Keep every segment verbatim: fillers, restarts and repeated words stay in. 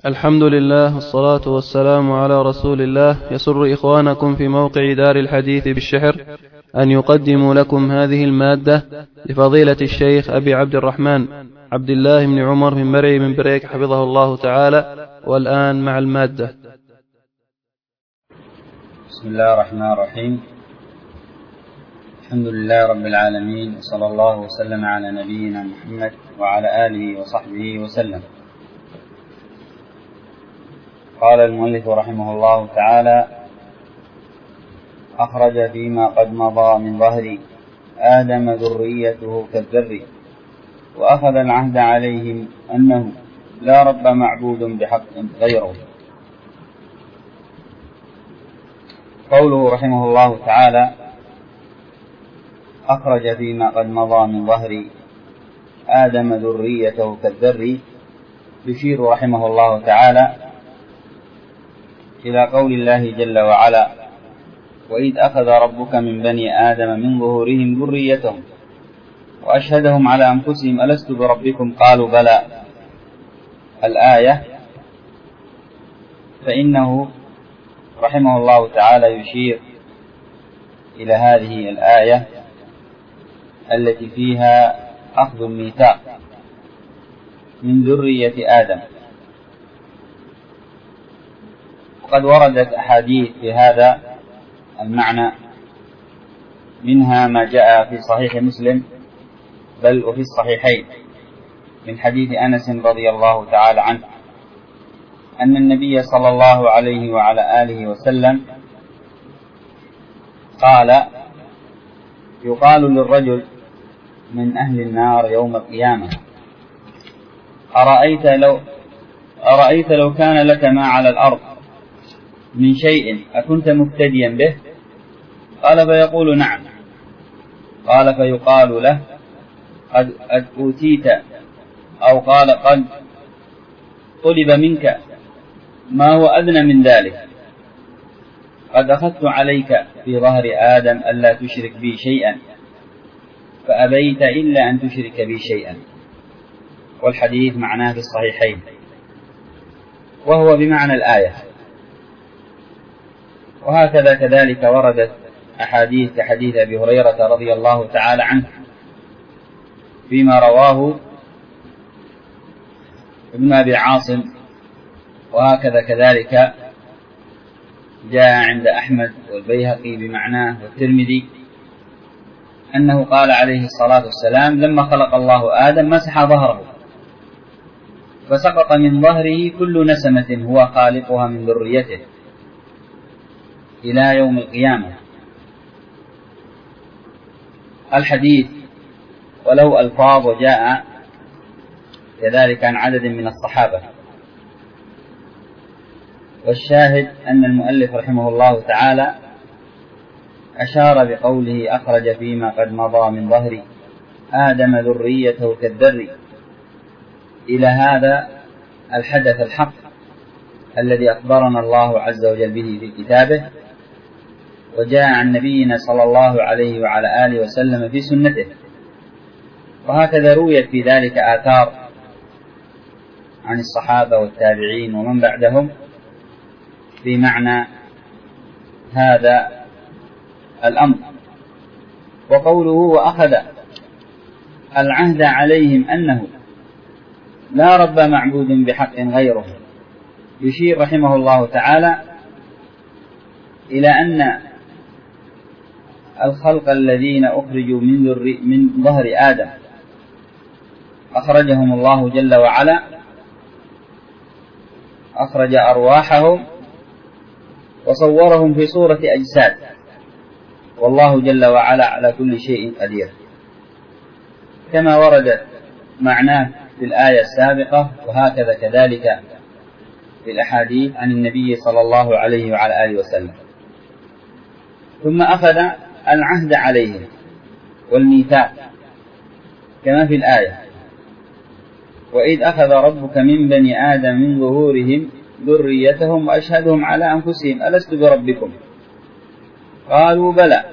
الحمد لله والصلاة والسلام على رسول الله. يسر إخوانكم في موقع دار الحديث بالشحر أن يقدموا لكم هذه المادة لفضيلة الشيخ أبي عبد الرحمن عبد الله بن عمر بن مرعي من بريك حفظه الله تعالى. والآن مع المادة. بسم الله الرحمن الرحيم. الحمد لله رب العالمين، وصلى الله وسلم على نبينا محمد وعلى آله وصحبه وسلم. قال المؤلف رحمه الله تعالى: أخرج فيما قد مضى من ظهر آدم ذريته كالذر، وأخذ العهد عليهم أنه لا رب معبود بحق غيره. قوله رحمه الله تعالى: أخرج فيما قد مضى من ظهر آدم ذريته كالذر، يشير رحمه الله تعالى إلى قول الله جل وعلا: وإذ أخذ ربك من بني آدم من ظهورهم ذريتهم وأشهدهم على أنفسهم ألست بربكم قالوا بلى. الآية. فإنه رحمه الله تعالى يشير إلى هذه الآية التي فيها أخذ الميثاق من ذرية آدم. وقد وردت أحاديث في هذا المعنى، منها ما جاء في صحيح مسلم بل وفي الصحيحين من حديث أنس رضي الله تعالى عنه أن النبي صلى الله عليه وعلى آله وسلم قال: يقال للرجل من أهل النار يوم القيامة: أرأيت لو, أرأيت لو كان لك ما على الأرض من شيء أكنت مفتديا به؟ قال: فيقول: نعم. قال: فيقال له: قد أوتيت، أو قال: قد طلب منك ما هو أدنى من ذلك. قد أخذت عليك في ظهر آدم ألا تشرك بي شيئا فأبيت إلا أن تشرك بي شيئا. والحديث معناه في الصحيحين، وهو بمعنى الآية. وهكذا كذلك وردت أحاديث كحديث أبي هريرة رضي الله تعالى عنه فيما رواه ابن أبي عاصم، وهكذا كذلك جاء عند أحمد والبيهقي بمعناه والترمذي أنه قال عليه الصلاة والسلام: لما خلق الله آدم مسح ظهره فسقط من ظهره كل نسمة هو خالقها من ذريته إلى يوم القيامة. الحديث وله ألفاظ وجاء كذلك عن عدد من الصحابة. والشاهد أن المؤلف رحمه الله تعالى أشار بقوله: أخرج فيما قد مضى من ظهر آدم ذريته كالذر إلى هذا الحدث الحق الذي أخبرنا الله عز وجل به في كتابه، وجاء عن نبينا صلى الله عليه وعلى آله وسلم في سنته. وهكذا رويت في ذلك آثار عن الصحابة والتابعين ومن بعدهم في معنى هذا الأمر. وقوله: وأخذ العهد عليهم أنه لا رب معبود بحق غيره، يشير رحمه الله تعالى إلى أن الخلق الذين أخرجوا من, من ظهر آدم أخرجهم الله جل وعلا، أخرج أرواحهم وصورهم في صورة أجساد، والله جل وعلا على كل شيء قدير، كما ورد معناه في الآية السابقة، وهكذا كذلك في الأحاديث عن النبي صلى الله عليه وعلى آله وسلم. ثم أخذ العهد عليهم والميثاق كما في الآية: وإذ أخذ ربك من بني آدم من ظهورهم ذريتهم وأشهدهم على أنفسهم ألست بربكم قالوا بلى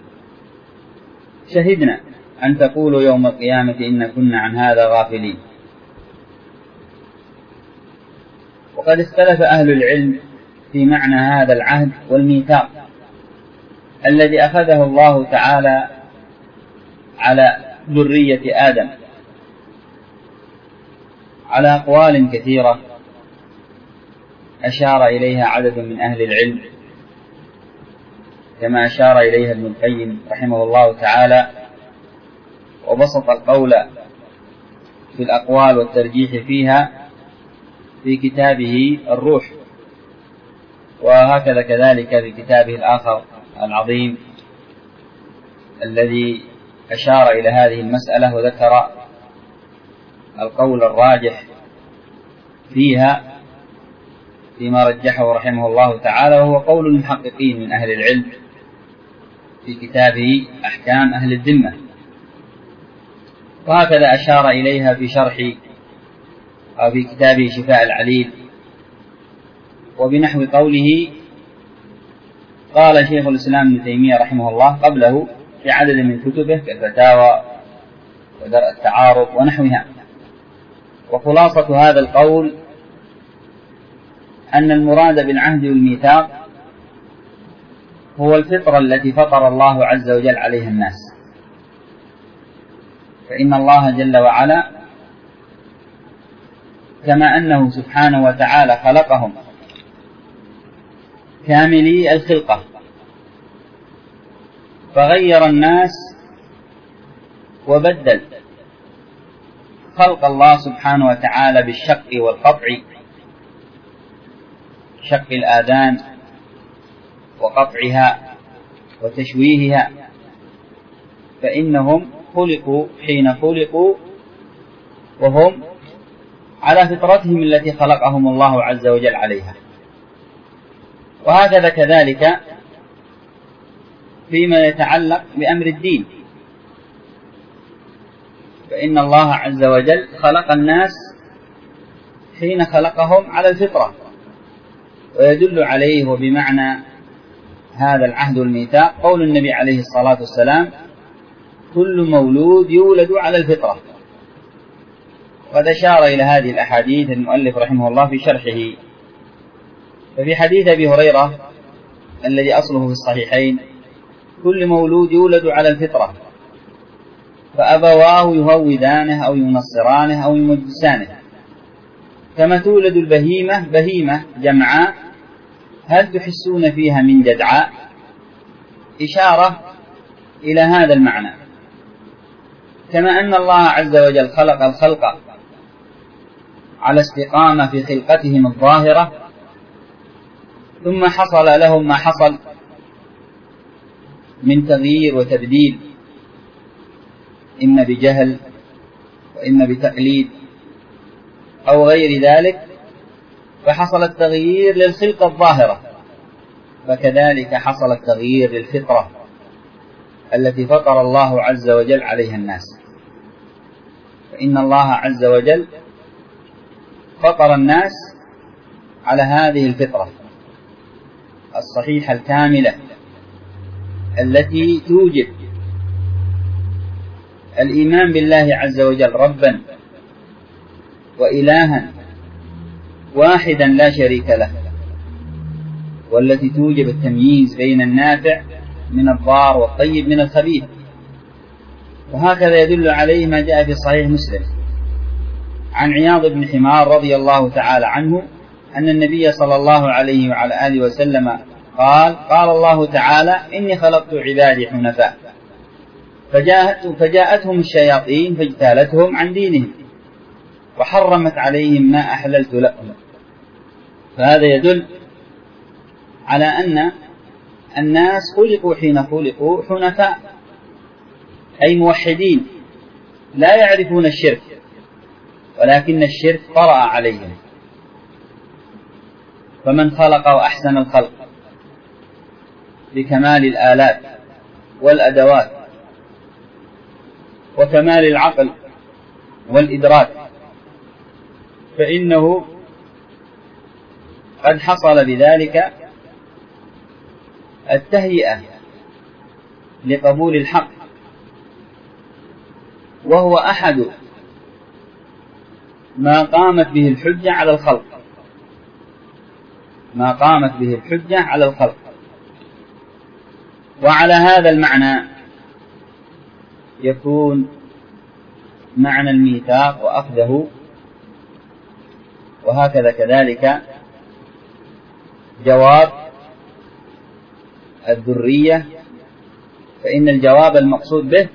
شهدنا أن تقولوا يوم القيامة إن كنا عن هذا غافلين. وقد اختلف أهل العلم في معنى هذا العهد والميثاق الذي أخذه الله تعالى على ذرية آدم على أقوال كثيرة أشار إليها عدد من أهل العلم، كما أشار إليها ابن القيم رحمه الله تعالى، وبسط القول في الأقوال والترجيح فيها في كتابه الروح، وهكذا كذلك في كتابه الآخر العظيم الذي أشار إلى هذه المسألة وذكر القول الراجح فيها فيما رجحه رحمه الله تعالى، وهو قول المحققين من أهل العلم في كتابه أحكام أهل الذمة. وهكذا أشار إليها في شرح أو في كتابه شفاء العليل، وبنحو قوله قال شيخ الإسلام ابن تيمية رحمه الله قبله في عدد من كتبه كالفتاوى ودرء التعارض ونحوها. وخلاصة هذا القول أن المراد بالعهد والميثاق هو الفطرة التي فطر الله عز وجل عليها الناس، فإن الله جل وعلا كما أنه سبحانه وتعالى خلقهم كاملي الخلقة، فغير الناس وبدل خلق الله سبحانه وتعالى بالشق والقطع، شق الآذان وقطعها وتشويهها، فإنهم خلقوا حين خلقوا وهم على فطرتهم التي خلقهم الله عز وجل عليها. وهكذا كذلك فيما يتعلق بأمر الدين، فإن الله عز وجل خلق الناس حين خلقهم على الفطرة، ويدل عليه وبمعنى هذا العهد والميثاق قول النبي عليه الصلاة والسلام كل مولود يولد على الفطرة. وقد أشار إلى هذه الأحاديث المؤلف رحمه الله في شرحه. ففي حديث أبي هريرة الذي أصله في الصحيحين كل مولود يولد على الفطرة فأبواه يهودانه أو ينصرانه أو يمجسانه، كما تولد البهيمة بهيمة جمعاء هل تحسون فيها من جدعاء، إشارة إلى هذا المعنى. كما أن الله عز وجل خلق الخلق على استقامة في خلقتهم الظاهرة، ثم حصل لهم ما حصل من تغيير وتبديل، إما بجهل وإما بتقليد أو غير ذلك، فحصل التغيير للخلقة الظاهرة، فكذلك حصل التغيير للفطرة التي فطر الله عز وجل عليها الناس. فإن الله عز وجل فطر الناس على هذه الفطرة الصحيحة الكاملة التي توجب الإيمان بالله عز وجل ربا وإلها واحدا لا شريك له، والتي توجب التمييز بين النافع من الضار والطيب من الخبيث. وهكذا يدل عليه ما جاء في صحيح مسلم عن عياض بن حمار رضي الله تعالى عنه أن النبي صلى الله عليه وعلى آله وسلم قال قال الله تعالى إني خلقت عبادي حنفاء فجاءت فجاءتهم الشياطين فاجتالتهم عن دينهم وحرمت عليهم ما أحللت لهم. فهذا يدل على أن الناس خلقوا حين خلقوا حنفاء، أي موحدين لا يعرفون الشرك، ولكن الشرك طرأ عليهم. فمن خلق وأحسن الخلق بكمال الآلات والأدوات وكمال العقل والإدراك، فإنه قد حصل بذلك التهيئة لقبول الحق، وهو أحد ما قامت به الحجة على الخلق، ما قامت به الحجة على الخلق. وعلى هذا المعنى يكون معنى الميثاق وأخذه، وهكذا كذلك جواب الذرية، فإن الجواب المقصود به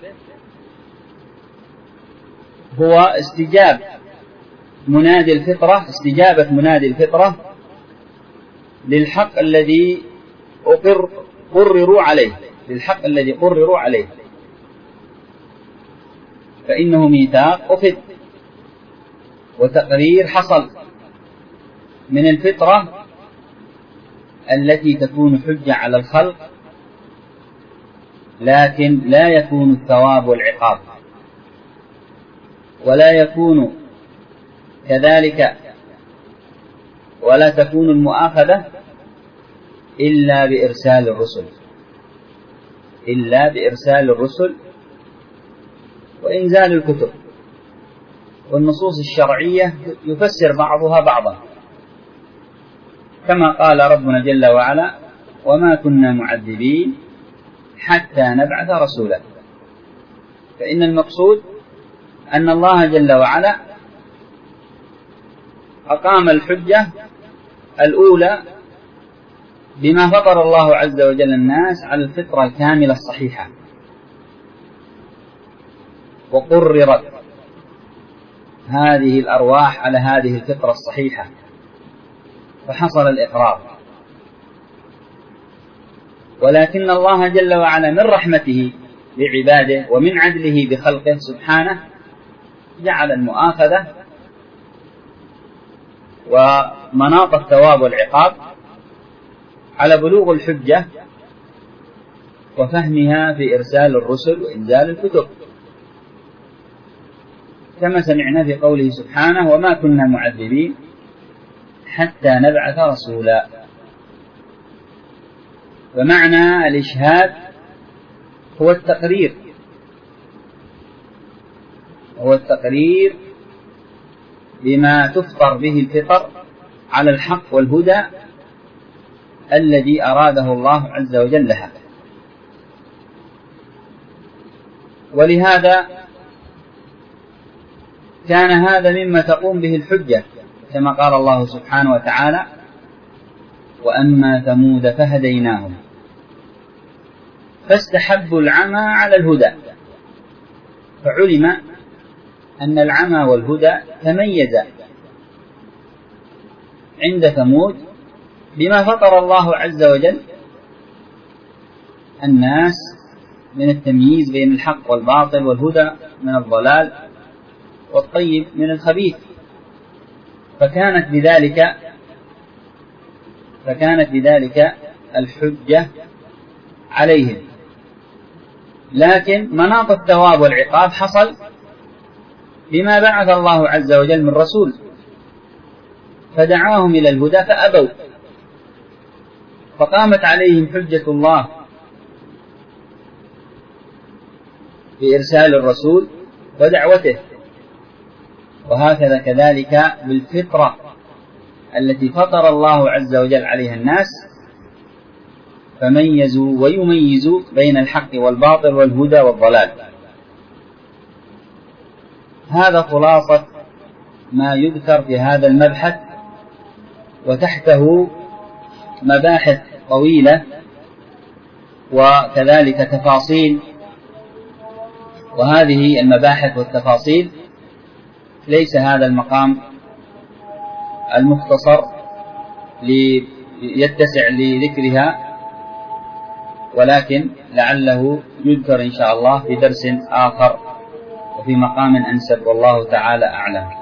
هو استجاب منادي الفطرة استجابة منادي الفطرة للحق الذي أقر قرروا عليه للحق الذي قرروا عليه، فإنه ميثاق أخذ وتقرير حصل من الفطرة التي تكون حجة على الخلق، لكن لا يكون الثواب والعقاب، ولا يكون كذلك ولا تكون المؤاخذة إلا بإرسال الرسل إلا بإرسال الرسل وإنزال الكتب. والنصوص الشرعية يفسر بعضها بعضا، كما قال ربنا جل وعلا: وما كنا معذبين حتى نبعث رسولا. فإن المقصود أن الله جل وعلا أقام الحجة الأولى بما فطر الله عز وجل الناس على الفطرة الكاملة الصحيحة، وقررت هذه الأرواح على هذه الفطرة الصحيحة، فحصل الإقرار. ولكن الله جل وعلا من رحمته بعباده ومن عدله بخلقه سبحانه جعل المؤاخذة ومناط الثواب والعقاب على بلوغ الحجة وفهمها في إرسال الرسل وإنزال الكتب، كما سمعنا في قوله سبحانه: وما كنا معذبين حتى نبعث رسولا. فمعنى الإشهاد هو التقرير هو التقرير بما تفطر به الفطر على الحق والهدى الذي أراده الله عز وجل لها. ولهذا كان هذا مما تقوم به الحجة، كما قال الله سبحانه وتعالى: وأما ثمود فهديناهم فاستحبوا العمى على الهدى. فعلم أن العمى والهدى تميزا عند ثمود بما فطر الله عز وجل الناس من التمييز بين الحق والباطل، والهدى من الضلال، والطيب من الخبيث. فكانت بذلك فكانت بذلك الحجة عليهم. لكن مناط الثواب والعقاب حصل بما بعث الله عز وجل من رسول، فدعاهم إلى الهدى فأبوا، فقامت عليهم حجة الله بإرسال الرسول ودعوته. وهكذا كذلك بالفطرة التي فطر الله عز وجل عليها الناس، فميزوا ويميزوا بين الحق والباطل والهدى والضلال. هذا خلاصة ما يذكر في هذا المبحث، وتحته مباحث طويلة وكذلك تفاصيل، وهذه المباحث والتفاصيل ليس هذا المقام المختصر ليتسع لذكرها، ولكن لعله يذكر إن شاء الله في درس آخر وفي مقام أنسب، والله تعالى أعلم.